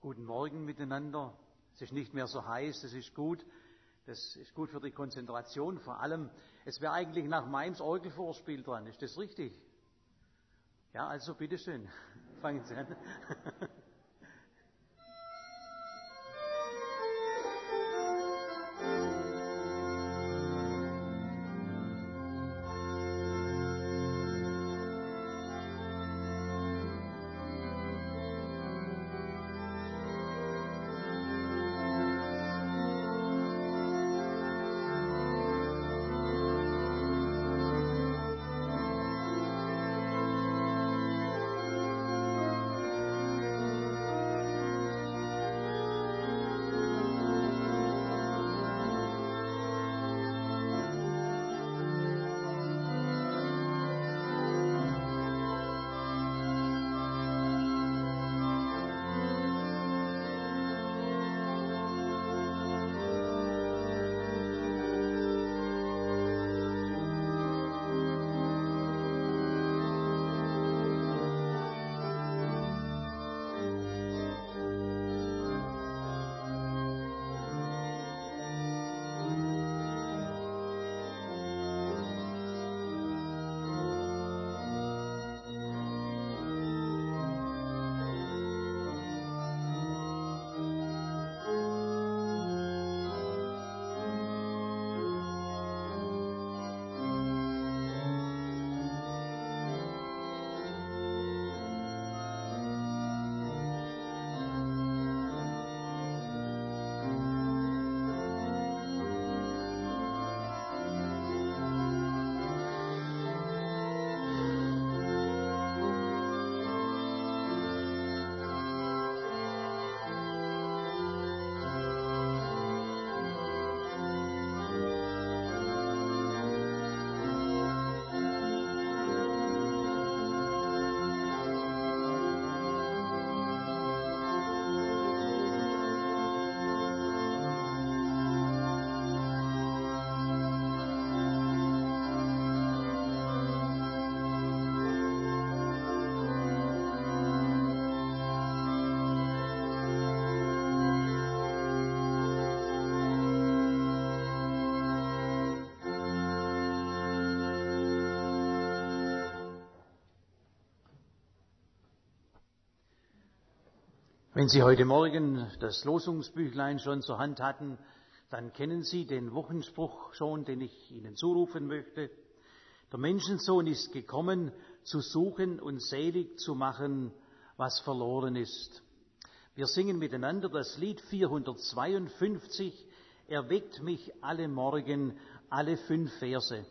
Guten Morgen miteinander. Es ist nicht mehr so heiß, das ist gut. Das ist gut für die Konzentration vor allem. Es wäre eigentlich nach Maims Orgelvorspiel dran, ist das richtig? Ja, also bitteschön, fangen Sie an. Wenn Sie heute Morgen das Losungsbüchlein schon zur Hand hatten, dann kennen Sie den Wochenspruch schon, den ich Ihnen zurufen möchte. Der Menschensohn ist gekommen, zu suchen und selig zu machen, was verloren ist. Wir singen miteinander das Lied 452, Er weckt mich alle Morgen, alle 5 Verse.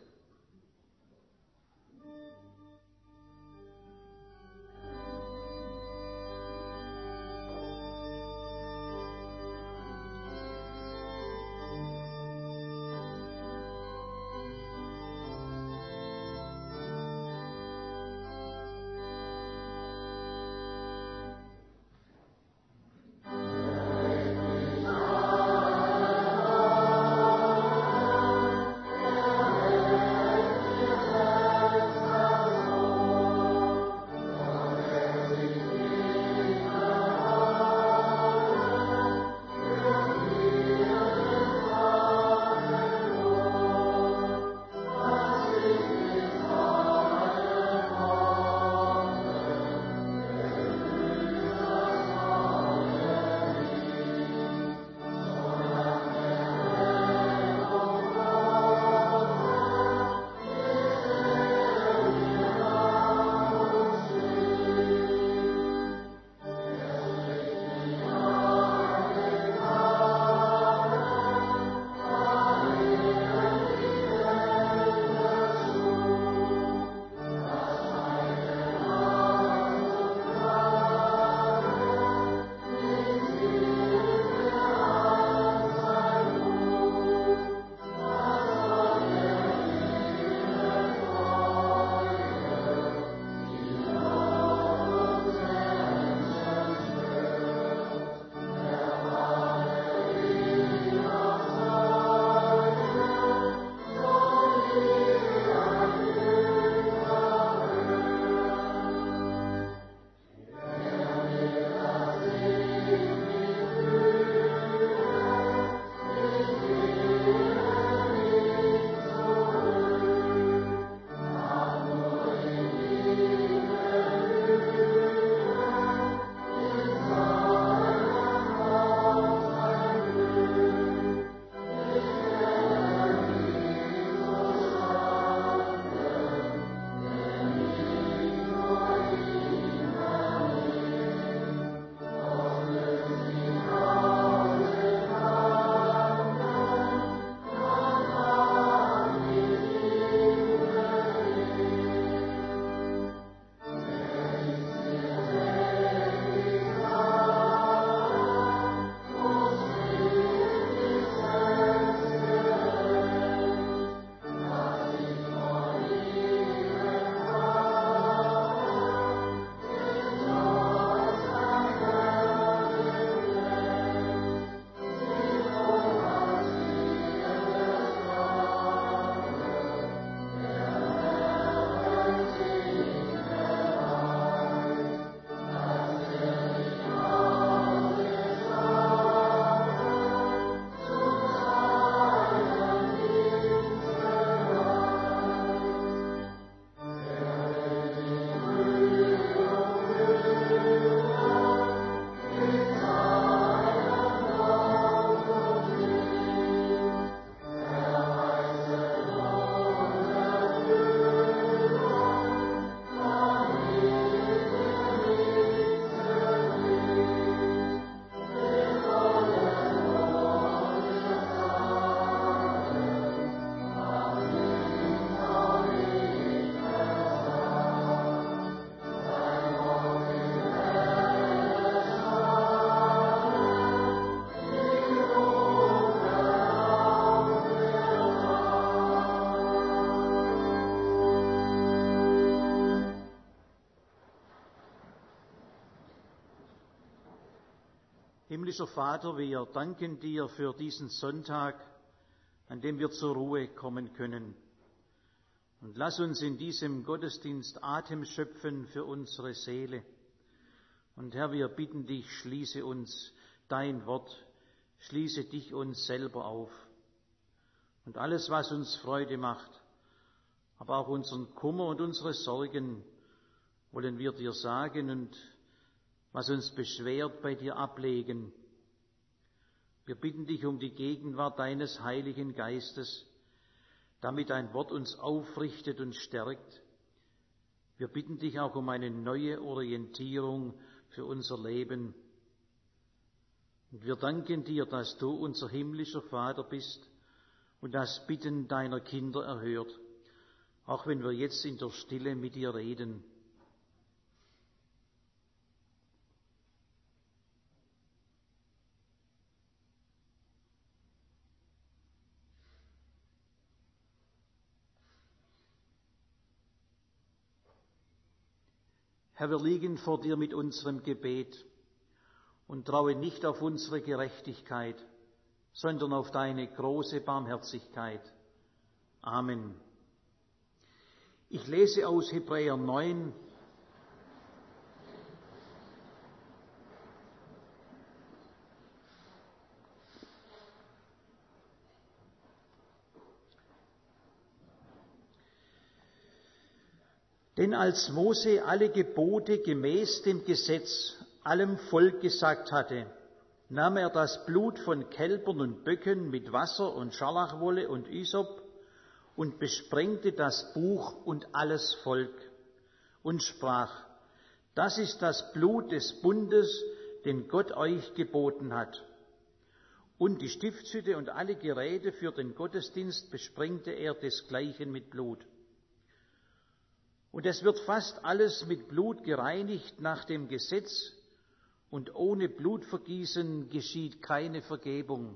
Himmlischer Vater, wir danken dir für diesen Sonntag, an dem wir zur Ruhe kommen können. Und lass uns in diesem Gottesdienst Atem schöpfen für unsere Seele. Und Herr, wir bitten dich, schließe uns dein Wort, schließe dich uns selber auf. Und alles, was uns Freude macht, aber auch unseren Kummer und unsere Sorgen, wollen wir dir sagen und was uns beschwert, bei dir ablegen. Wir bitten dich um die Gegenwart deines Heiligen Geistes, damit dein Wort uns aufrichtet und stärkt. Wir bitten dich auch um eine neue Orientierung für unser Leben. Und wir danken dir, dass du unser himmlischer Vater bist und das Bitten deiner Kinder erhört, auch wenn wir jetzt in der Stille mit dir reden. Herr, wir liegen vor dir mit unserem Gebet und trauen nicht auf unsere Gerechtigkeit, sondern auf deine große Barmherzigkeit. Amen. Ich lese aus Hebräer 9, Denn als Mose alle Gebote gemäß dem Gesetz allem Volk gesagt hatte, nahm er das Blut von Kälbern und Böcken mit Wasser und Scharlachwolle und Ysop und besprengte das Buch und alles Volk und sprach, das ist das Blut des Bundes, den Gott euch geboten hat. Und die Stiftshütte und alle Geräte für den Gottesdienst besprengte er desgleichen mit Blut. Und es wird fast alles mit Blut gereinigt nach dem Gesetz, und ohne Blutvergießen geschieht keine Vergebung.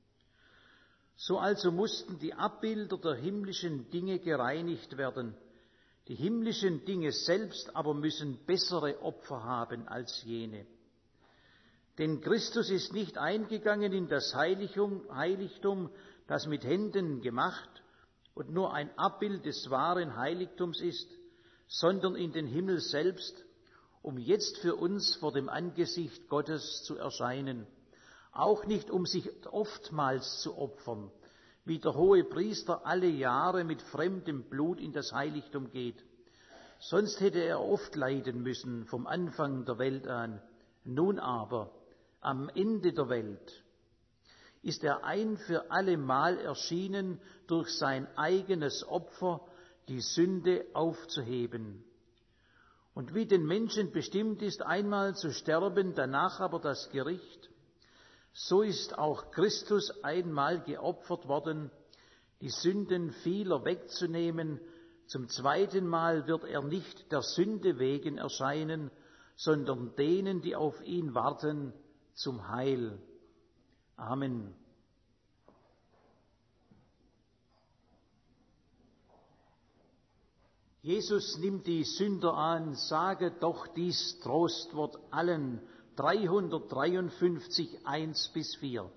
So also mussten die Abbilder der himmlischen Dinge gereinigt werden. Die himmlischen Dinge selbst aber müssen bessere Opfer haben als jene. Denn Christus ist nicht eingegangen in das Heiligtum, das mit Händen gemacht und nur ein Abbild des wahren Heiligtums ist, sondern in den Himmel selbst, um jetzt für uns vor dem Angesicht Gottes zu erscheinen, auch nicht um sich oftmals zu opfern, wie der Hohepriester alle Jahre mit fremdem Blut in das Heiligtum geht. Sonst hätte er oft leiden müssen vom Anfang der Welt an. Nun aber, am Ende der Welt, ist er ein für alle Mal erschienen, durch sein eigenes Opfer die Sünde aufzuheben. Und wie den Menschen bestimmt ist, einmal zu sterben, danach aber das Gericht, so ist auch Christus einmal geopfert worden, die Sünden vieler wegzunehmen. Zum zweiten Mal wird er nicht der Sünde wegen erscheinen, sondern denen, die auf ihn warten, zum Heil. Amen. Jesus nimmt die Sünder an, sage doch dies Trostwort allen, 353, 1-4.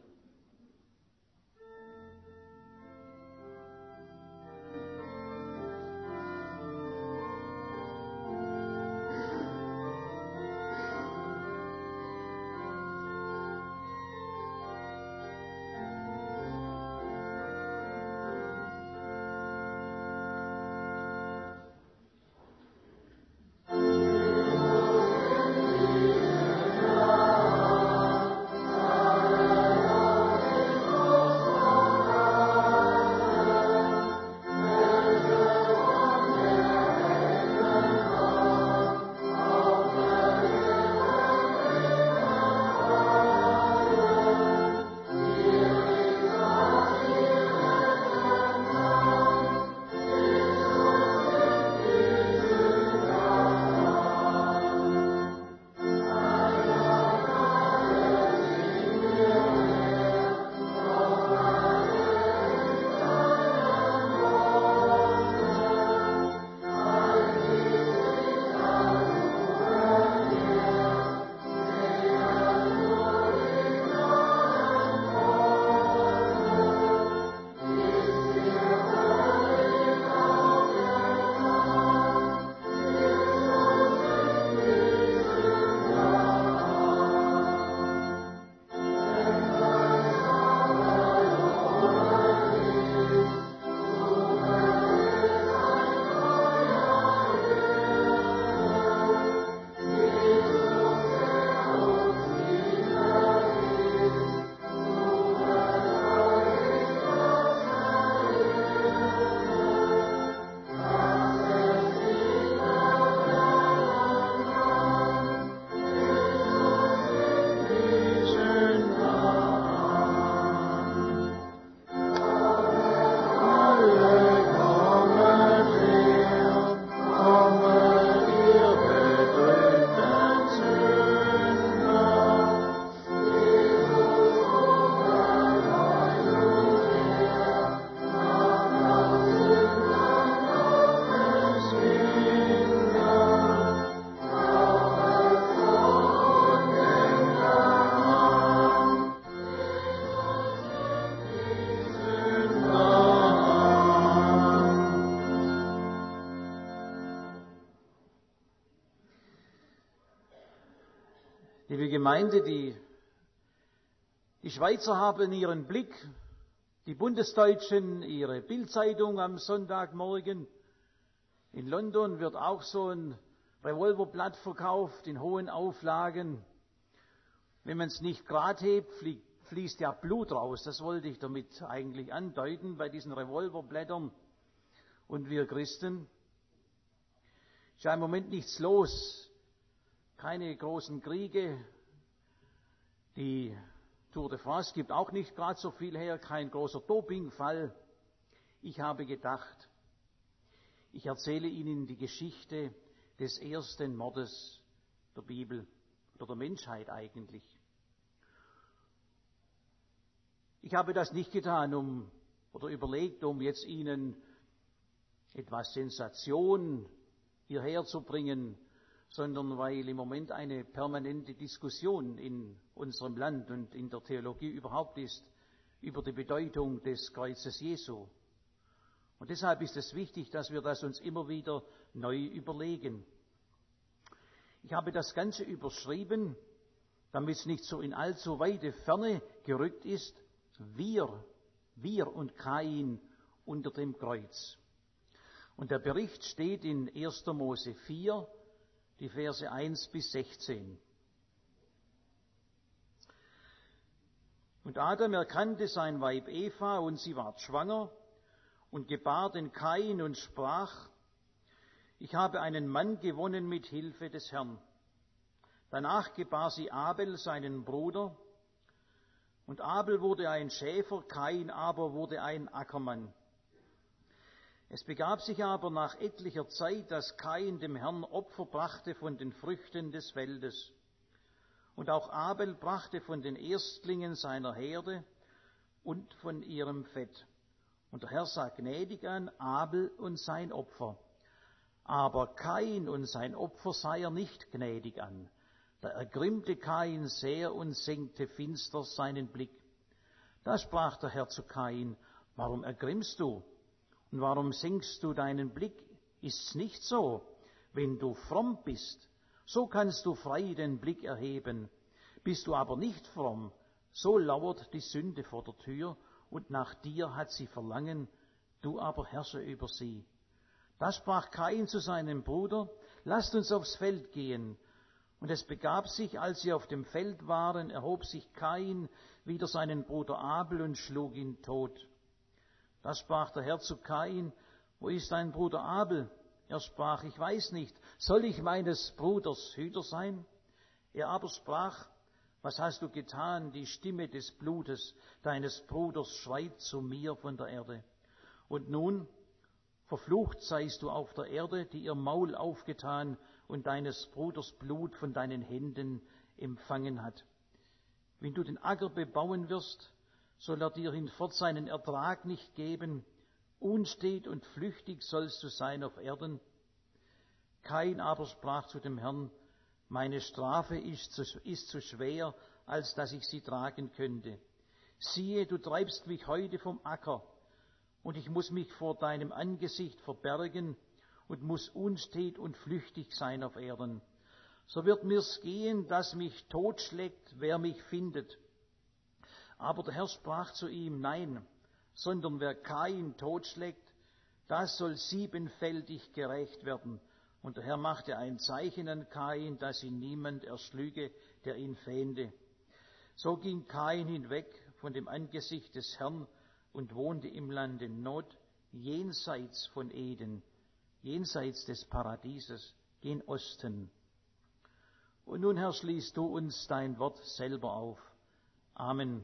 Gemeinde, die Schweizer haben ihren Blick, die Bundesdeutschen ihre Bildzeitung am Sonntagmorgen. In London wird auch so ein Revolverblatt verkauft in hohen Auflagen. Wenn man es nicht gerade hebt, fließt ja Blut raus. Das wollte ich damit eigentlich andeuten bei diesen Revolverblättern. Und wir Christen, ist ja im Moment nichts los. Keine großen Kriege. Die Tour de France gibt auch nicht gerade so viel her, kein großer Dopingfall. Ich habe gedacht, ich erzähle Ihnen die Geschichte des ersten Mordes der Bibel oder der Menschheit eigentlich. Ich habe das nicht getan, überlegt, um jetzt Ihnen etwas Sensation hierher zu bringen, sondern weil im Moment eine permanente Diskussion in unserem Land und in der Theologie überhaupt ist über die Bedeutung des Kreuzes Jesu. Und deshalb ist es wichtig, dass wir das uns immer wieder neu überlegen. Ich habe das Ganze überschrieben, damit es nicht so in allzu weite Ferne gerückt ist, wir und Kain unter dem Kreuz. Und der Bericht steht in 1. Mose 4, die Verse 1 bis 16. Und Adam erkannte sein Weib Eva, und sie ward schwanger und gebar den Kain und sprach: Ich habe einen Mann gewonnen mit Hilfe des Herrn. Danach gebar sie Abel, seinen Bruder. Und Abel wurde ein Schäfer, Kain aber wurde ein Ackermann. Es begab sich aber nach etlicher Zeit, dass Kain dem Herrn Opfer brachte von den Früchten des Feldes. Und auch Abel brachte von den Erstlingen seiner Herde und von ihrem Fett. Und der Herr sah gnädig an Abel und sein Opfer. Aber Kain und sein Opfer sah er nicht gnädig an. Da ergrimmte Kain sehr und senkte finster seinen Blick. Da sprach der Herr zu Kain: Warum ergrimmst du? Und warum senkst du deinen Blick? Ist's nicht so? Wenn du fromm bist, so kannst du frei den Blick erheben. Bist du aber nicht fromm, so lauert die Sünde vor der Tür, und nach dir hat sie Verlangen, du aber herrsche über sie. Da sprach Kain zu seinem Bruder: Lasst uns aufs Feld gehen. Und es begab sich, als sie auf dem Feld waren, erhob sich Kain wider seinen Bruder Abel und schlug ihn tot. Da sprach der Herr zu Kain: Wo ist dein Bruder Abel? Er sprach: Ich weiß nicht. Soll ich meines Bruders Hüter sein? Er aber sprach: Was hast du getan? Die Stimme des Blutes deines Bruders schreit zu mir von der Erde. Und nun, verflucht seist du auf der Erde, die ihr Maul aufgetan und deines Bruders Blut von deinen Händen empfangen hat. Wenn du den Acker bebauen wirst, soll er dir hinfort seinen Ertrag nicht geben. Unstet und flüchtig sollst du sein auf Erden. Kain aber sprach zu dem Herrn: Meine Strafe ist zu schwer, als dass ich sie tragen könnte. Siehe, du treibst mich heute vom Acker, und ich muss mich vor deinem Angesicht verbergen und muss unstet und flüchtig sein auf Erden. So wird mir's gehen, dass mich totschlägt, wer mich findet. Aber der Herr sprach zu ihm: Nein, sondern wer Kain totschlägt, das soll siebenfältig gerächt werden. Und der Herr machte ein Zeichen an Kain, dass ihn niemand erschlüge, der ihn fähnde. So ging Kain hinweg von dem Angesicht des Herrn und wohnte im Lande Nod, jenseits von Eden, jenseits des Paradieses, gen Osten. Und nun, Herr, schließ du uns dein Wort selber auf. Amen.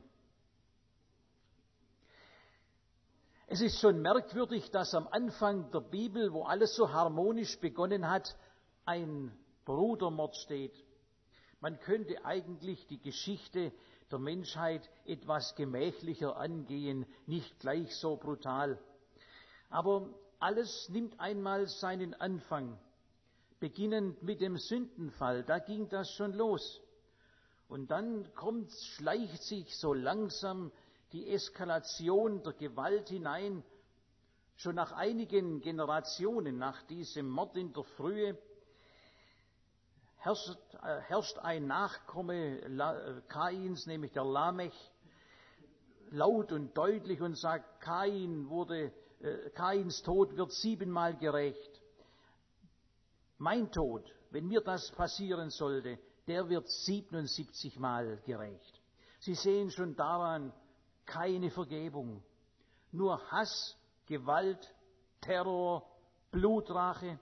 Es ist schon merkwürdig, dass am Anfang der Bibel, wo alles so harmonisch begonnen hat, ein Brudermord steht. Man könnte eigentlich die Geschichte der Menschheit etwas gemächlicher angehen, nicht gleich so brutal. Aber alles nimmt einmal seinen Anfang. Beginnend mit dem Sündenfall, da ging das schon los. Und dann schleicht sich so langsam die Eskalation der Gewalt hinein. Schon nach einigen Generationen nach diesem Mord in der Frühe herrscht ein Nachkomme Kains, nämlich der Lamech, laut und deutlich und sagt, Kains Tod wird 7-mal gerächt. Mein Tod, wenn mir das passieren sollte, der wird 77-mal gerächt. Sie sehen schon daran keine Vergebung, nur Hass, Gewalt, Terror, Blutrache.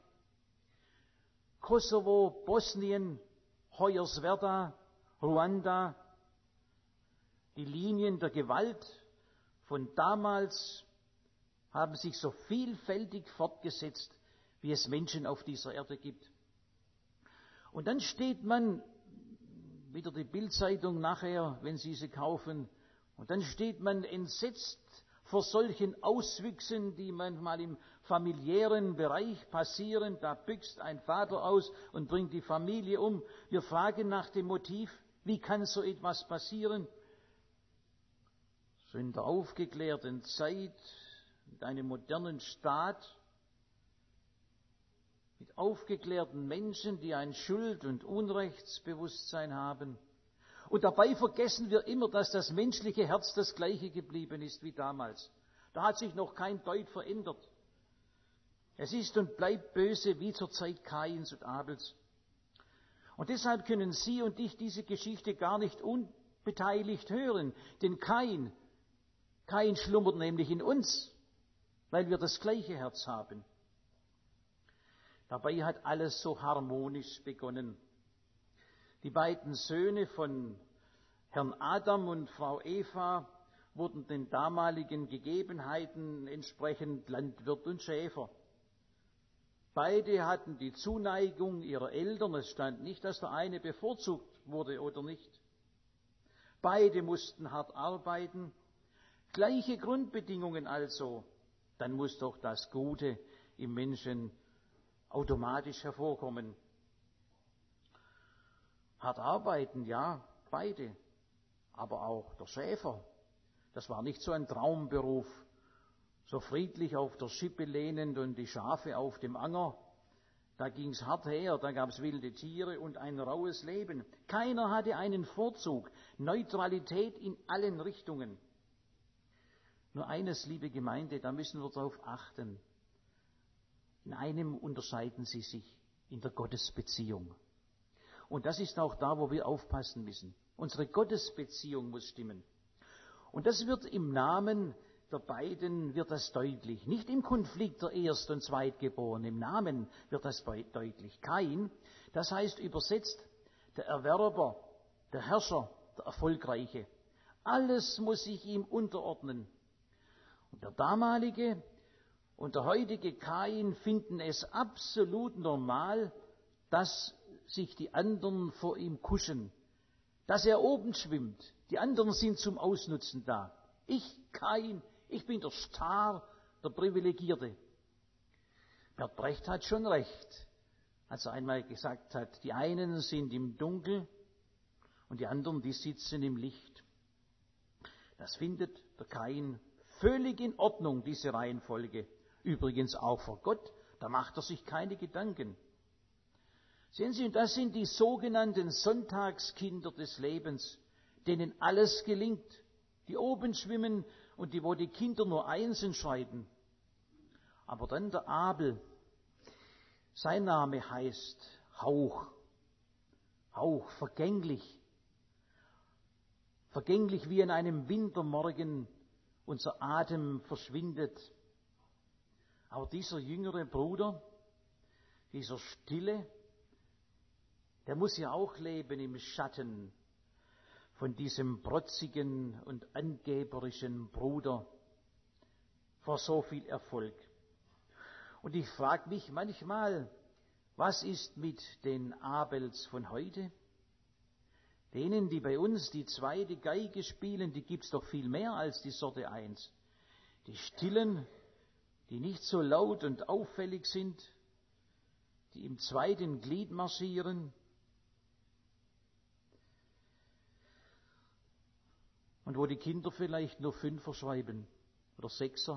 Kosovo, Bosnien, Hoyerswerda, Ruanda, die Linien der Gewalt von damals haben sich so vielfältig fortgesetzt, wie es Menschen auf dieser Erde gibt. Und dann steht man, wieder die Bild-Zeitung nachher, wenn Sie sie kaufen, und dann steht man entsetzt vor solchen Auswüchsen, die manchmal im familiären Bereich passieren. Da büxt ein Vater aus und bringt die Familie um. Wir fragen nach dem Motiv, wie kann so etwas passieren? So in der aufgeklärten Zeit, mit einem modernen Staat, mit aufgeklärten Menschen, die ein Schuld- und Unrechtsbewusstsein haben. Und dabei vergessen wir immer, dass das menschliche Herz das gleiche geblieben ist wie damals. Da hat sich noch kein Deut verändert. Es ist und bleibt böse wie zur Zeit Kains und Abels. Und deshalb können Sie und ich diese Geschichte gar nicht unbeteiligt hören. Denn Kain schlummert nämlich in uns, weil wir das gleiche Herz haben. Dabei hat alles so harmonisch begonnen. Die beiden Söhne von Herrn Adam und Frau Eva wurden den damaligen Gegebenheiten entsprechend Landwirt und Schäfer. Beide hatten die Zuneigung ihrer Eltern. Es stand nicht, dass der eine bevorzugt wurde oder nicht. Beide mussten hart arbeiten. Gleiche Grundbedingungen also. Dann muss doch das Gute im Menschen automatisch hervorkommen. Hart arbeiten, ja, beide. Aber auch der Schäfer. Das war nicht so ein Traumberuf. So friedlich auf der Schippe lehnend und die Schafe auf dem Anger. Da ging's hart her, da gab's wilde Tiere und ein raues Leben. Keiner hatte einen Vorzug. Neutralität in allen Richtungen. Nur eines, liebe Gemeinde, da müssen wir darauf achten. In einem unterscheiden sie sich, in der Gottesbeziehung. Und das ist auch da, wo wir aufpassen müssen. Unsere Gottesbeziehung muss stimmen. Und das wird im Namen der beiden wird das deutlich. Nicht im Konflikt der Erst- und Zweitgeborenen, im Namen wird das deutlich. Kain, das heißt übersetzt, der Erwerber, der Herrscher, der Erfolgreiche. Alles muss sich ihm unterordnen. Und der damalige und der heutige Kain finden es absolut normal, dass sich die anderen vor ihm kuschen, dass er oben schwimmt. Die anderen sind zum Ausnutzen da. Ich, Kain, ich bin der Star, der Privilegierte. Bert Brecht hat schon recht, als er einmal gesagt hat, die einen sind im Dunkel und die anderen, die sitzen im Licht. Das findet der Kain völlig in Ordnung, diese Reihenfolge. Übrigens auch vor Gott, da macht er sich keine Gedanken. Sehen Sie, das sind die sogenannten Sonntagskinder des Lebens, denen alles gelingt, die oben schwimmen und wo die Kinder nur Einsen schreiben. Aber dann der Abel, sein Name heißt Hauch, vergänglich. Vergänglich wie in einem Wintermorgen unser Atem verschwindet. Aber dieser jüngere Bruder, dieser Stille, der muss ja auch leben im Schatten von diesem protzigen und angeberischen Bruder vor so viel Erfolg. Und ich frage mich manchmal, was ist mit den Abels von heute? Denen, die bei uns die zweite Geige spielen, die gibt's doch viel mehr als die Sorte 1. Die Stillen, die nicht so laut und auffällig sind, die im zweiten Glied marschieren. Und wo die Kinder vielleicht nur 5er schreiben oder 6er.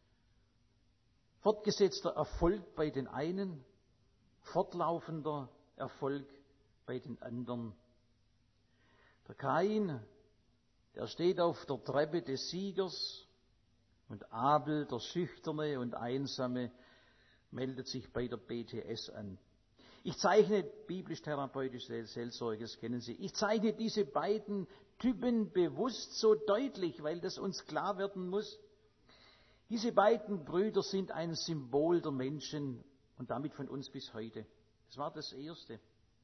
Fortgesetzter Erfolg bei den einen, fortlaufender Erfolg bei den anderen. Der Kain, der steht auf der Treppe des Siegers, und Abel, der Schüchterne und Einsame, meldet sich bei der BTS an. Ich zeichne, biblisch-therapeutische Seelsorge, das kennen Sie, ich zeichne diese beiden Typen bewusst so deutlich, weil das uns klar werden muss. Diese beiden Brüder sind ein Symbol der Menschen und damit von uns bis heute. Das war das Erste.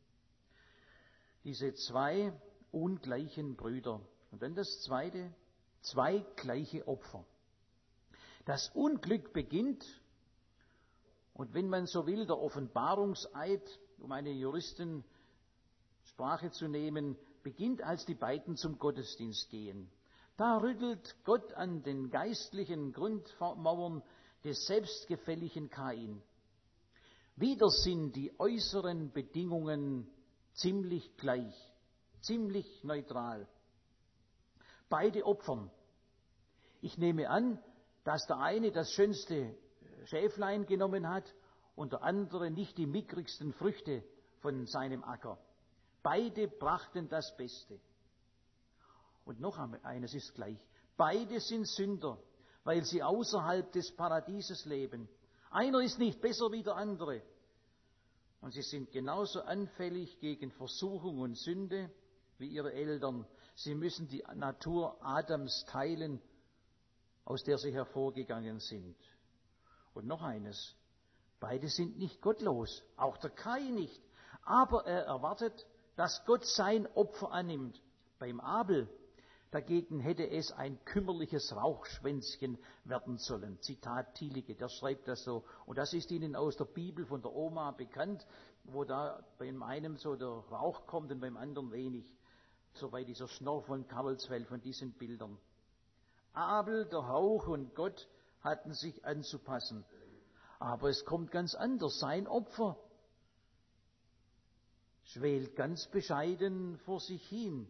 Diese zwei ungleichen Brüder. Und dann das Zweite, zwei gleiche Opfer. Das Unglück beginnt, und wenn man so will, der Offenbarungseid, um eine Juristensprache zu nehmen, beginnt, als die beiden zum Gottesdienst gehen. Da rüttelt Gott an den geistlichen Grundmauern des selbstgefälligen Kain. Wieder sind die äußeren Bedingungen ziemlich gleich, ziemlich neutral. Beide opfern. Ich nehme an, dass der eine das schönste Schäflein genommen hat und der andere nicht die mickrigsten Früchte von seinem Acker. Beide brachten das Beste. Und noch eines ist gleich. Beide sind Sünder, weil sie außerhalb des Paradieses leben. Einer ist nicht besser wie der andere. Und sie sind genauso anfällig gegen Versuchung und Sünde wie ihre Eltern. Sie müssen die Natur Adams teilen, aus der sie hervorgegangen sind. Und noch eines, beide sind nicht gottlos, auch der Kain nicht. Aber er erwartet, dass Gott sein Opfer annimmt. Beim Abel dagegen hätte es ein kümmerliches Rauchschwänzchen werden sollen. Zitat Thielicke, der schreibt das so. Und das ist Ihnen aus der Bibel von der Oma bekannt, wo da beim einen so der Rauch kommt und beim anderen wenig. So bei dieser Schnorr von Karlsfeld, von diesen Bildern. Abel, der Hauch und Gott hatten sich anzupassen. Aber es kommt ganz anders. Sein Opfer schwelt ganz bescheiden vor sich hin.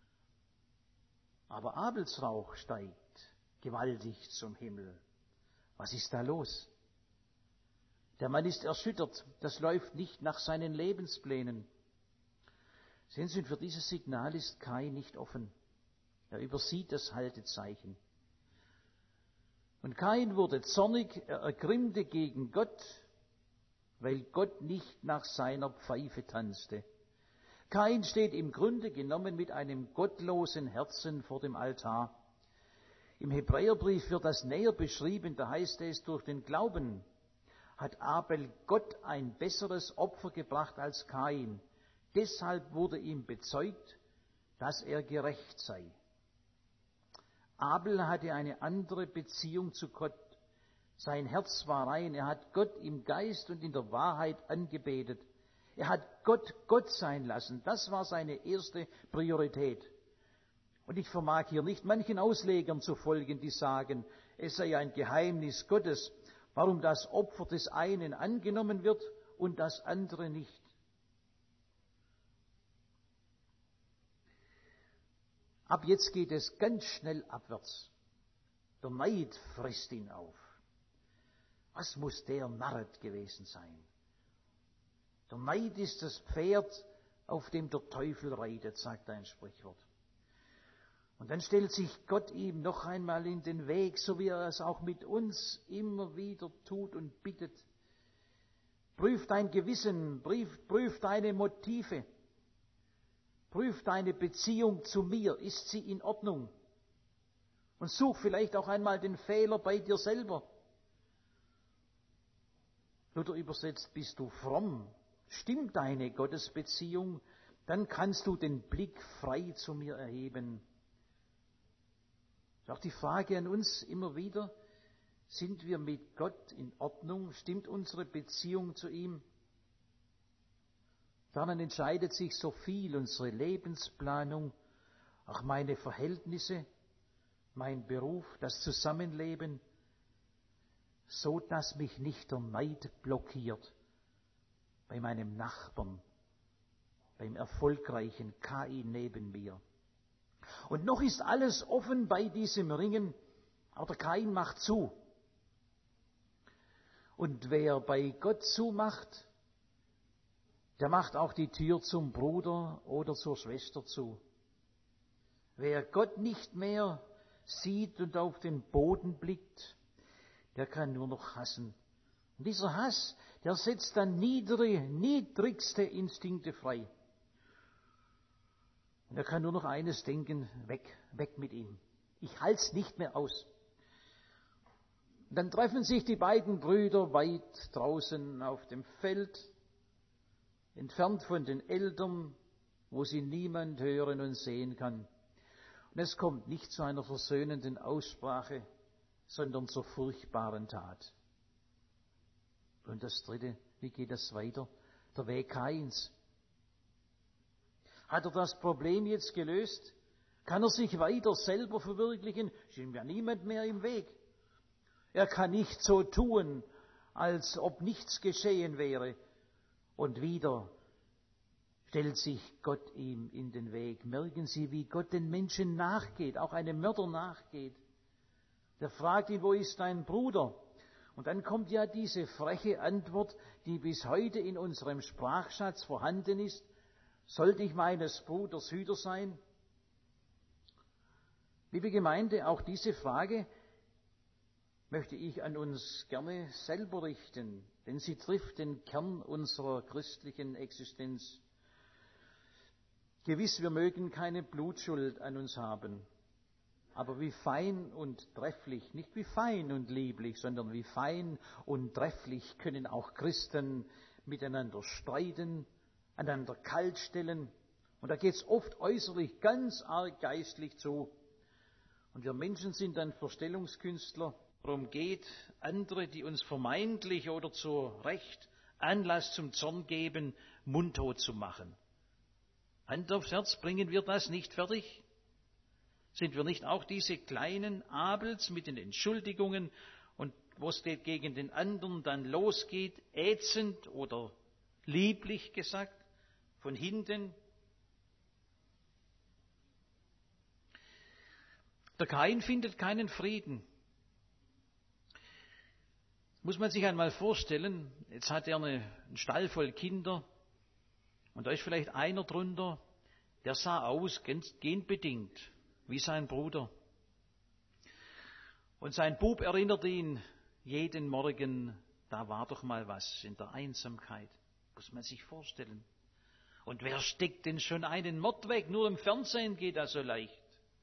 Aber Abels Rauch steigt gewaltig zum Himmel. Was ist da los? Der Mann ist erschüttert. Das läuft nicht nach seinen Lebensplänen. Sehen Sie, für dieses Signal ist Kain nicht offen. Er übersieht das Haltezeichen. Und Kain wurde zornig, er ergrimmte gegen Gott, weil Gott nicht nach seiner Pfeife tanzte. Kain steht im Grunde genommen mit einem gottlosen Herzen vor dem Altar. Im Hebräerbrief wird das näher beschrieben, da heißt es, durch den Glauben hat Abel Gott ein besseres Opfer gebracht als Kain. Deshalb wurde ihm bezeugt, dass er gerecht sei. Abel hatte eine andere Beziehung zu Gott. Sein Herz war rein. Er hat Gott im Geist und in der Wahrheit angebetet. Er hat Gott Gott sein lassen. Das war seine erste Priorität. Und ich vermag hier nicht manchen Auslegern zu folgen, die sagen, es sei ein Geheimnis Gottes, warum das Opfer des einen angenommen wird und das andere nicht. Ab jetzt geht es ganz schnell abwärts. Der Neid frisst ihn auf. Was muss der Narret gewesen sein? Der Neid ist das Pferd, auf dem der Teufel reitet, sagt ein Sprichwort. Und dann stellt sich Gott ihm noch einmal in den Weg, so wie er es auch mit uns immer wieder tut und bittet. Prüf dein Gewissen, prüf deine Motive. Prüf deine Beziehung zu mir, ist sie in Ordnung? Und such vielleicht auch einmal den Fehler bei dir selber. Luther übersetzt, bist du fromm, stimmt deine Gottesbeziehung, dann kannst du den Blick frei zu mir erheben. Das ist auch die Frage an uns immer wieder, sind wir mit Gott in Ordnung? Stimmt unsere Beziehung zu ihm? Daran entscheidet sich so viel, unsere Lebensplanung, auch meine Verhältnisse, mein Beruf, das Zusammenleben, so dass mich nicht der Neid blockiert bei meinem Nachbarn, beim erfolgreichen Kain neben mir. Und noch ist alles offen bei diesem Ringen, aber der Kain macht zu. Und wer bei Gott zumacht, der macht auch die Tür zum Bruder oder zur Schwester zu. Wer Gott nicht mehr sieht und auf den Boden blickt, der kann nur noch hassen. Und dieser Hass, der setzt dann niedrigste Instinkte frei. Und er kann nur noch eines denken: weg mit ihm. Ich halt's nicht mehr aus. Und dann treffen sich die beiden Brüder weit draußen auf dem Feld, entfernt von den Eltern, wo sie niemand hören und sehen kann. Und es kommt nicht zu einer versöhnenden Aussprache, sondern zur furchtbaren Tat. Und das Dritte, wie geht das weiter? Der Weg Kains. Hat er das Problem jetzt gelöst? Kann er sich weiter selber verwirklichen? Ist ihm ja niemand mehr im Weg. Er kann nicht so tun, als ob nichts geschehen wäre. Und wieder stellt sich Gott ihm in den Weg. Merken Sie, wie Gott den Menschen nachgeht, auch einem Mörder nachgeht. Der fragt ihn: Wo ist dein Bruder? Und dann kommt ja diese freche Antwort, die bis heute in unserem Sprachschatz vorhanden ist: Sollte ich meines Bruders Hüter sein? Liebe Gemeinde, auch diese Frage möchte ich an uns gerne selber richten, denn sie trifft den Kern unserer christlichen Existenz. Gewiss, wir mögen keine Blutschuld an uns haben, aber wie fein und trefflich, nicht wie fein und lieblich, sondern wie fein und trefflich können auch Christen miteinander streiten, einander kalt stellen. Und da geht es oft äußerlich ganz arg geistlich zu. Und wir Menschen sind dann Verstellungskünstler. Darum geht, andere, die uns vermeintlich oder zu Recht Anlass zum Zorn geben, mundtot zu machen. Hand aufs Herz, bringen wir das nicht fertig? Sind wir nicht auch diese kleinen Abels mit den Entschuldigungen und wo es gegen den anderen dann losgeht, ätzend oder lieblich gesagt, von hinten? Der Kain findet keinen Frieden. Muss man sich einmal vorstellen, jetzt hat er einen Stall voll Kinder und da ist vielleicht einer drunter, der sah aus, genbedingt, wie sein Bruder. Und sein Bub erinnert ihn jeden Morgen, da war doch mal was in der Einsamkeit. Muss man sich vorstellen. Und wer steckt denn schon einen Mord weg? Nur im Fernsehen geht das so leicht.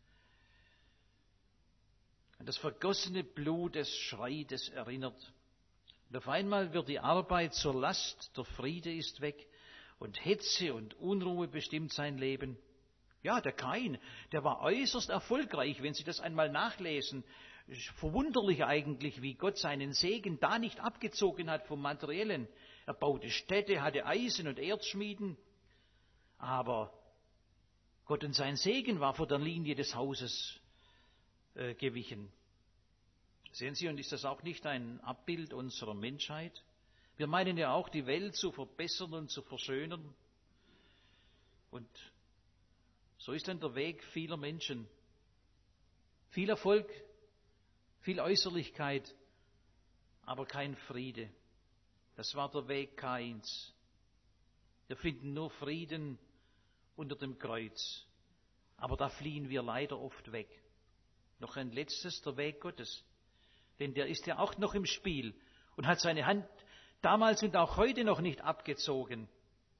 Und das vergossene Blut, es schreit, es erinnert. Und auf einmal wird die Arbeit zur Last, der Friede ist weg und Hetze und Unruhe bestimmt sein Leben. Ja, der Kain, der war äußerst erfolgreich, wenn Sie das einmal nachlesen. Verwunderlich eigentlich, wie Gott seinen Segen da nicht abgezogen hat vom Materiellen. Er baute Städte, hatte Eisen- und Erzschmieden, aber Gott und sein Segen war vor der Linie des Hauses gewichen. Sehen Sie, und ist das auch nicht ein Abbild unserer Menschheit? Wir meinen ja auch, die Welt zu verbessern und zu verschönern. Und so ist dann der Weg vieler Menschen. Viel Erfolg, viel Äußerlichkeit, aber kein Friede. Das war der Weg Kains. Wir finden nur Frieden unter dem Kreuz. Aber da fliehen wir leider oft weg. Noch ein letztes, der Weg Gottes. Denn der ist ja auch noch im Spiel und hat seine Hand damals und auch heute noch nicht abgezogen.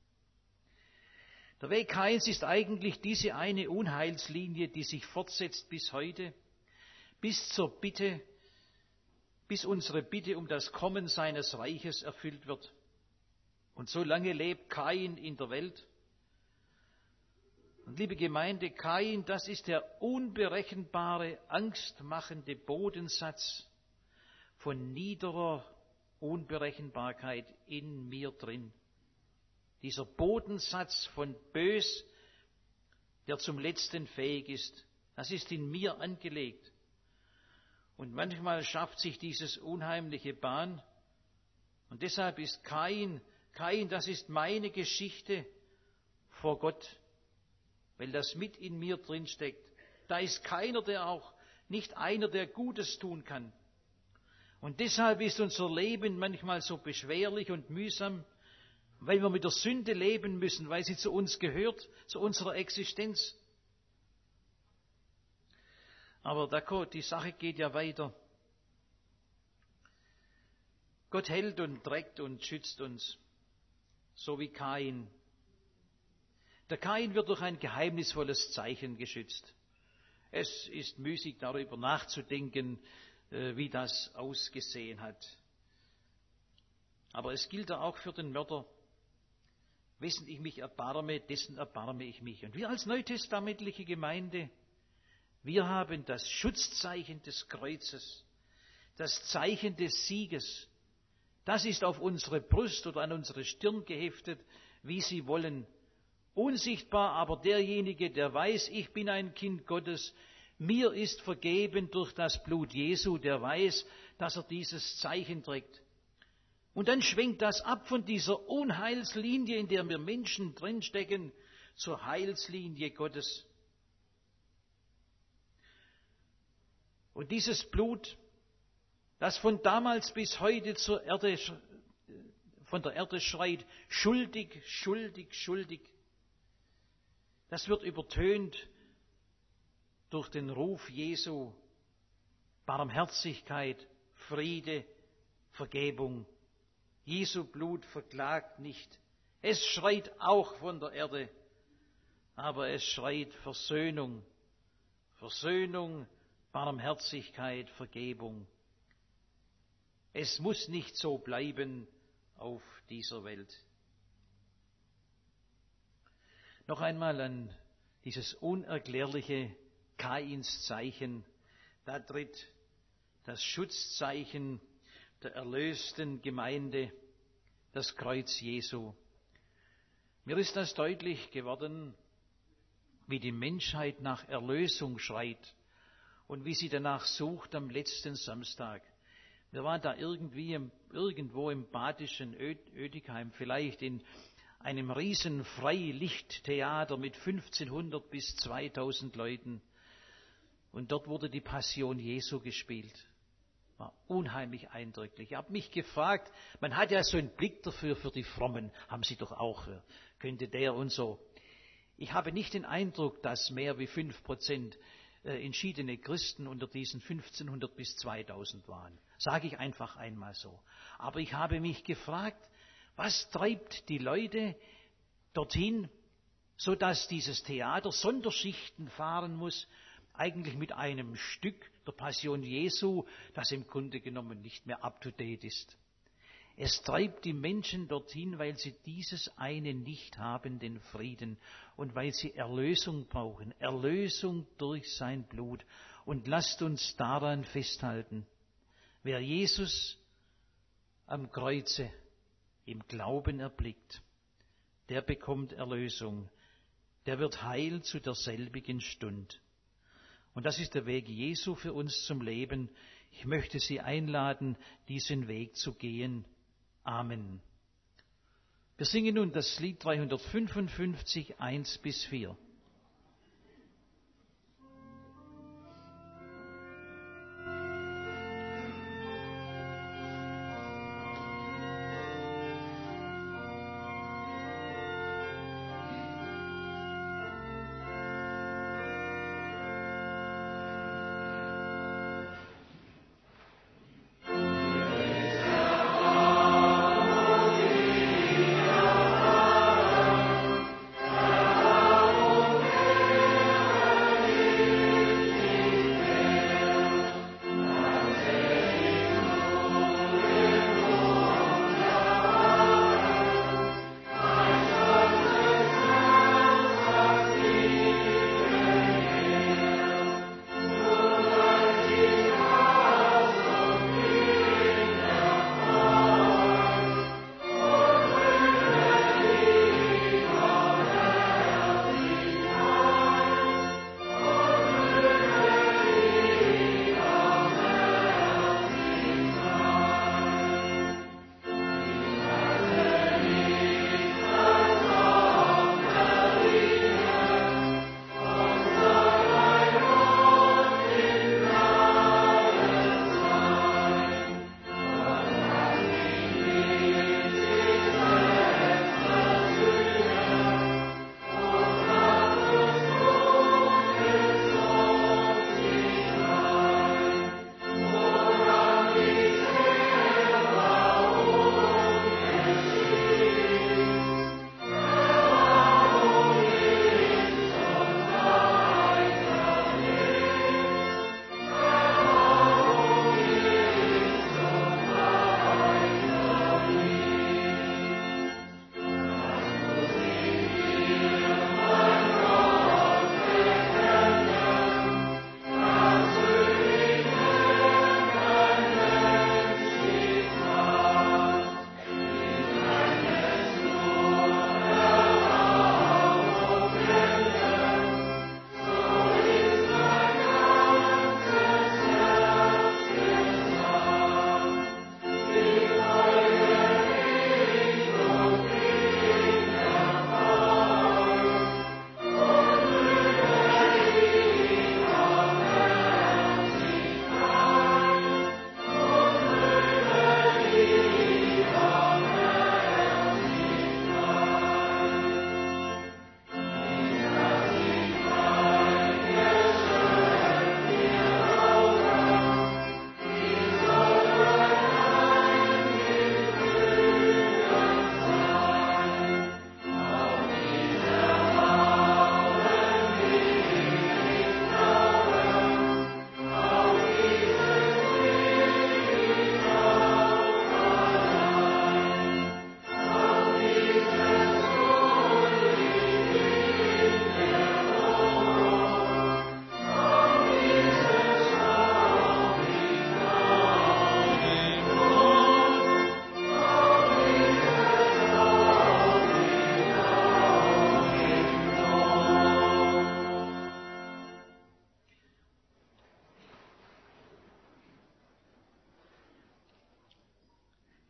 Der Weg Kains ist eigentlich diese eine Unheilslinie, die sich fortsetzt bis heute, bis unsere Bitte um das Kommen seines Reiches erfüllt wird. Und so lange lebt Kain in der Welt. Und liebe Gemeinde, Kain, das ist der unberechenbare, angstmachende Bodensatz von niederer Unberechenbarkeit in mir drin. Dieser Bodensatz von Bös, der zum Letzten fähig ist, das ist in mir angelegt. Und manchmal schafft sich dieses unheimliche Bahn. Und deshalb ist Kain, das ist meine Geschichte vor Gott, weil das mit in mir drin steckt. Da ist keiner, nicht einer, der Gutes tun kann. Und deshalb ist unser Leben manchmal so beschwerlich und mühsam, weil wir mit der Sünde leben müssen, weil sie zu uns gehört, zu unserer Existenz. Aber die Sache geht ja weiter. Gott hält und trägt und schützt uns, so wie Kain. Der Kain wird durch ein geheimnisvolles Zeichen geschützt. Es ist müßig, darüber nachzudenken, wie das ausgesehen hat. Aber es gilt auch für den Mörder. Wessen ich mich erbarme, dessen erbarme ich mich. Und wir als neutestamentliche Gemeinde, wir haben das Schutzzeichen des Kreuzes, das Zeichen des Sieges. Das ist auf unsere Brust oder an unsere Stirn geheftet, wie Sie wollen. Unsichtbar, aber derjenige, der weiß, ich bin ein Kind Gottes, mir ist vergeben durch das Blut Jesu, der weiß, dass er dieses Zeichen trägt. Und dann schwenkt das ab von dieser Unheilslinie, in der wir Menschen drinstecken, zur Heilslinie Gottes. Und dieses Blut, das von damals bis heute von der Erde schreit, schuldig, schuldig, schuldig, das wird übertönt durch den Ruf Jesu, Barmherzigkeit, Friede, Vergebung. Jesu Blut verklagt nicht. Es schreit auch von der Erde, aber es schreit Versöhnung, Versöhnung, Barmherzigkeit, Vergebung. Es muss nicht so bleiben auf dieser Welt. Noch einmal an dieses unerklärliche Kainszeichen. Da tritt das Schutzzeichen der erlösten Gemeinde, das Kreuz Jesu. Mir ist das deutlich geworden, wie die Menschheit nach Erlösung schreit und wie sie danach sucht am letzten Samstag. Wir waren da irgendwo im badischen Oetikheim, vielleicht in einem riesen Freilichttheater mit 1500 bis 2000 Leuten. Und dort wurde die Passion Jesu gespielt. War unheimlich eindrücklich. Ich habe mich gefragt, man hat ja so einen Blick dafür, für die Frommen, haben Sie doch auch, könnte der und so. Ich habe nicht den Eindruck, dass mehr wie 5% entschiedene Christen unter diesen 1500 bis 2000 waren. Sage ich einfach einmal so. Aber ich habe mich gefragt, was treibt die Leute dorthin, sodass dieses Theater Sonderschichten fahren muss, eigentlich mit einem Stück der Passion Jesu, das im Grunde genommen nicht mehr up-to-date ist. Es treibt die Menschen dorthin, weil sie dieses eine nicht haben, den Frieden, und weil sie Erlösung brauchen, Erlösung durch sein Blut. Und lasst uns daran festhalten, wer Jesus am Kreuze im Glauben erblickt, der bekommt Erlösung, der wird heil zu derselbigen Stund. Und das ist der Weg Jesu für uns zum Leben. Ich möchte Sie einladen, diesen Weg zu gehen. Amen. Wir singen nun das Lied 355, 1-4. Oh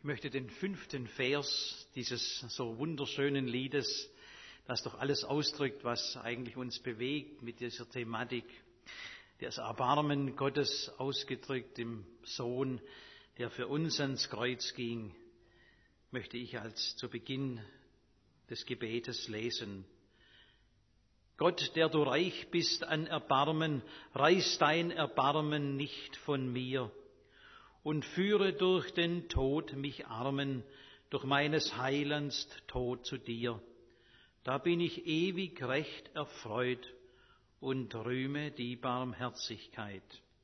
möchte den 5. Vers dieses so wunderschönen Liedes, das doch alles ausdrückt, was eigentlich uns bewegt mit dieser Thematik, das Erbarmen Gottes ausgedrückt im Sohn, der für uns ans Kreuz ging, möchte ich als zu Beginn des Gebetes lesen. Gott, der du reich bist an Erbarmen, reiß dein Erbarmen nicht von mir und führe durch den Tod mich Armen, durch meines Heilands Tod zu dir. Da bin ich ewig recht erfreut und rühme die Barmherzigkeit.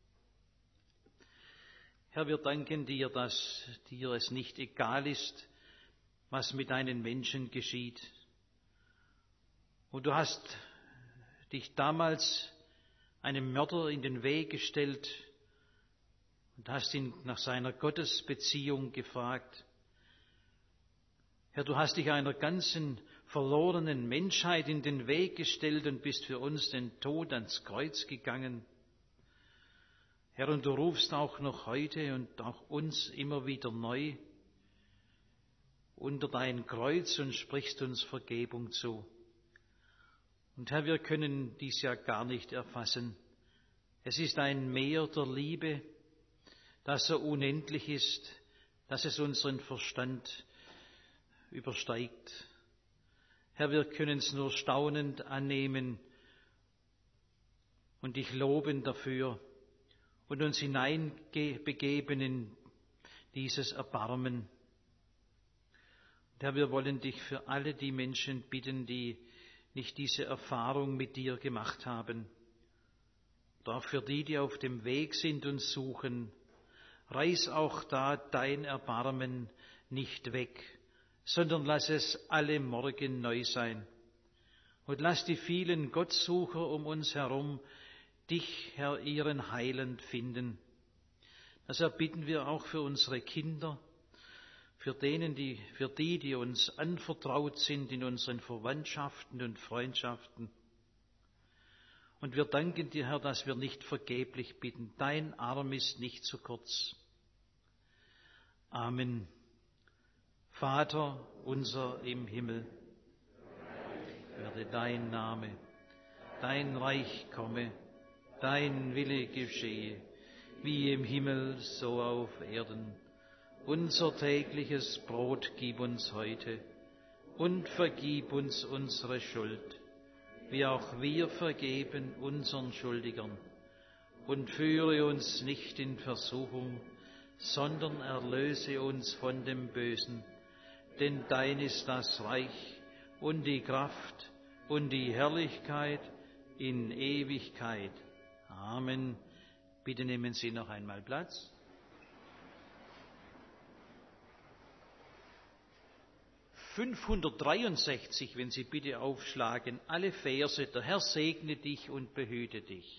Herr, wir danken dir, dass dir es nicht egal ist, was mit deinen Menschen geschieht. Und du hast dich damals einem Mörder in den Weg gestellt und hast ihn nach seiner Gottesbeziehung gefragt. Herr, du hast dich einer ganzen verlorenen Menschheit in den Weg gestellt und bist für uns den Tod ans Kreuz gegangen. Herr, und du rufst auch noch heute und auch uns immer wieder neu unter dein Kreuz und sprichst uns Vergebung zu. Und Herr, wir können dies ja gar nicht erfassen. Es ist ein Meer der Liebe, das so unendlich ist, dass es unseren Verstand übersteigt. Herr, wir können es nur staunend annehmen und dich loben dafür und uns hineinbegeben in dieses Erbarmen. Und Herr, wir wollen dich für alle die Menschen bitten, die nicht diese Erfahrung mit dir gemacht haben, und auch für die, die auf dem Weg sind und suchen, reiß auch da dein Erbarmen nicht weg, sondern lass es alle Morgen neu sein. Und lass die vielen Gottsucher um uns herum dich, Herr, ihren Heiland finden. Das erbitten wir auch für unsere Kinder, für die, die uns anvertraut sind in unseren Verwandtschaften und Freundschaften. Und wir danken dir, Herr, dass wir nicht vergeblich bitten. Dein Arm ist nicht zu kurz. Amen. Vater unser im Himmel, werde dein Name, dein Reich komme, dein Wille geschehe, wie im Himmel, so auf Erden. Unser tägliches Brot gib uns heute und vergib uns unsere Schuld, wie auch wir vergeben unseren Schuldigern. Und führe uns nicht in Versuchung, sondern erlöse uns von dem Bösen. Denn dein ist das Reich und die Kraft und die Herrlichkeit in Ewigkeit. Amen. Bitte nehmen Sie noch einmal Platz. »563«, wenn Sie bitte aufschlagen, alle Verse. Der Herr segne dich und behüte dich.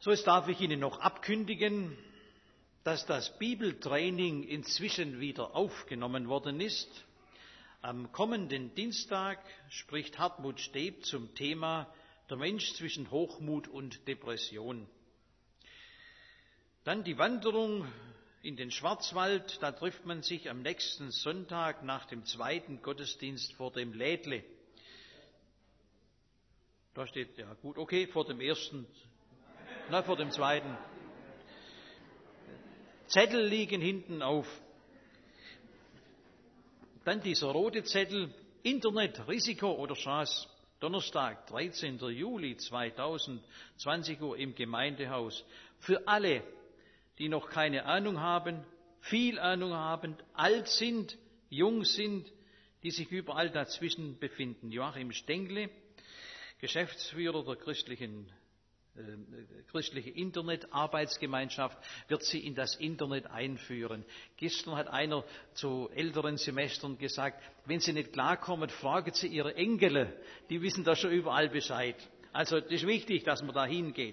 So, jetzt darf ich Ihnen noch abkündigen, dass das Bibeltraining inzwischen wieder aufgenommen worden ist. Am kommenden Dienstag spricht Hartmut Steb zum Thema der Mensch zwischen Hochmut und Depression. Dann die Wanderung in den Schwarzwald, da trifft man sich am nächsten Sonntag nach dem zweiten Gottesdienst vor dem Lädle. Da steht, ja gut, okay, vor dem ersten, vor dem zweiten. Zettel liegen hinten auf. Dann dieser rote Zettel, Internet, Risiko oder Chance. Donnerstag, 13. Juli 2020 Uhr im Gemeindehaus. Für alle, die noch keine Ahnung haben, viel Ahnung haben, alt sind, jung sind, die sich überall dazwischen befinden. Joachim Stengle, Geschäftsführer der christliche Internet-Arbeitsgemeinschaft, wird sie in das Internet einführen. Gestern hat einer zu älteren Semestern gesagt, wenn Sie nicht klarkommen, fragen Sie Ihre Enkel, die wissen da schon überall Bescheid. Also das ist wichtig, dass man da hingeht.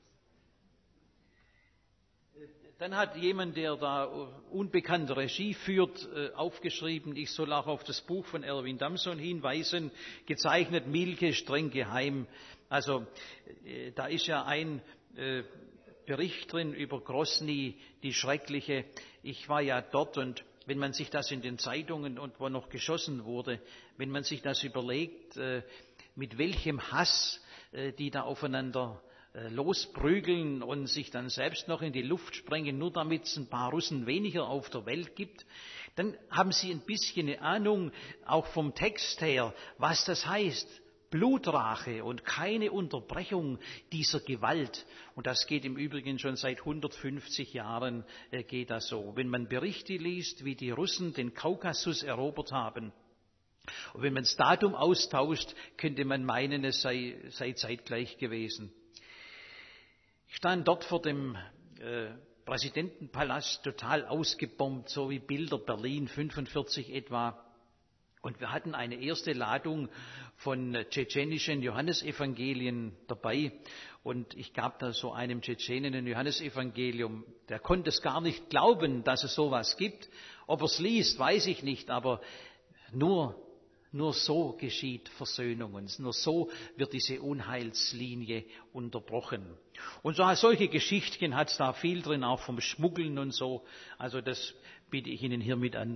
Dann hat jemand, der da unbekannte Regie führt, aufgeschrieben, ich soll auch auf das Buch von Erwin Damson hinweisen, gezeichnet Mielke streng geheim. Also da ist ja ein Bericht drin über Grosny, die schreckliche. Ich war ja dort und wenn man sich das in den Zeitungen und wo noch geschossen wurde, wenn man sich das überlegt, mit welchem Hass die da aufeinander losprügeln und sich dann selbst noch in die Luft sprengen, nur damit es ein paar Russen weniger auf der Welt gibt, dann haben Sie ein bisschen eine Ahnung, auch vom Text her, was das heißt. Blutrache und keine Unterbrechung dieser Gewalt. Und das geht im Übrigen schon seit 150 Jahren, geht das so. Wenn man Berichte liest, wie die Russen den Kaukasus erobert haben, und wenn man das Datum austauscht, könnte man meinen, es sei zeitgleich gewesen. Ich stand dort vor dem Präsidentenpalast, total ausgebombt, so wie Bilder Berlin 45 etwa. Und wir hatten eine erste Ladung von tschetschenischen Johannesevangelien dabei. Und ich gab da so einem Tschetschenen ein Johannesevangelium. Der konnte es gar nicht glauben, dass es sowas gibt. Ob er es liest, weiß ich nicht, aber nur so geschieht Versöhnung und nur so wird diese Unheilslinie unterbrochen. Und solche Geschichtchen hat es da viel drin, auch vom Schmuggeln und so. Also das biete ich Ihnen hiermit an.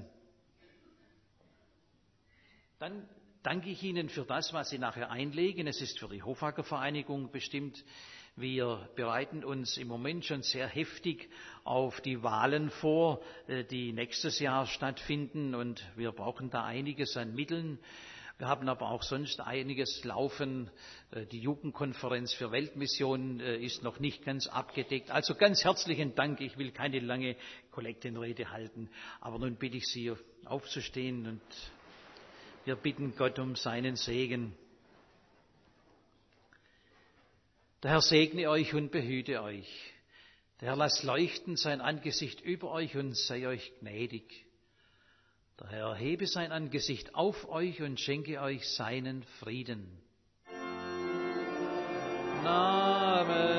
Dann danke ich Ihnen für das, was Sie nachher einlegen. Es ist für die Hofacker Vereinigung bestimmt. Wir bereiten uns im Moment schon sehr heftig auf die Wahlen vor, die nächstes Jahr stattfinden. Und wir brauchen da einiges an Mitteln. Wir haben aber auch sonst einiges laufen. Die Jugendkonferenz für Weltmissionen ist noch nicht ganz abgedeckt. Also ganz herzlichen Dank. Ich will keine lange Kollektenrede halten. Aber nun bitte ich Sie aufzustehen und wir bitten Gott um seinen Segen. Der Herr segne euch und behüte euch. Der Herr lass leuchten sein Angesicht über euch und sei euch gnädig. Der Herr hebe sein Angesicht auf euch und schenke euch seinen Frieden. Amen.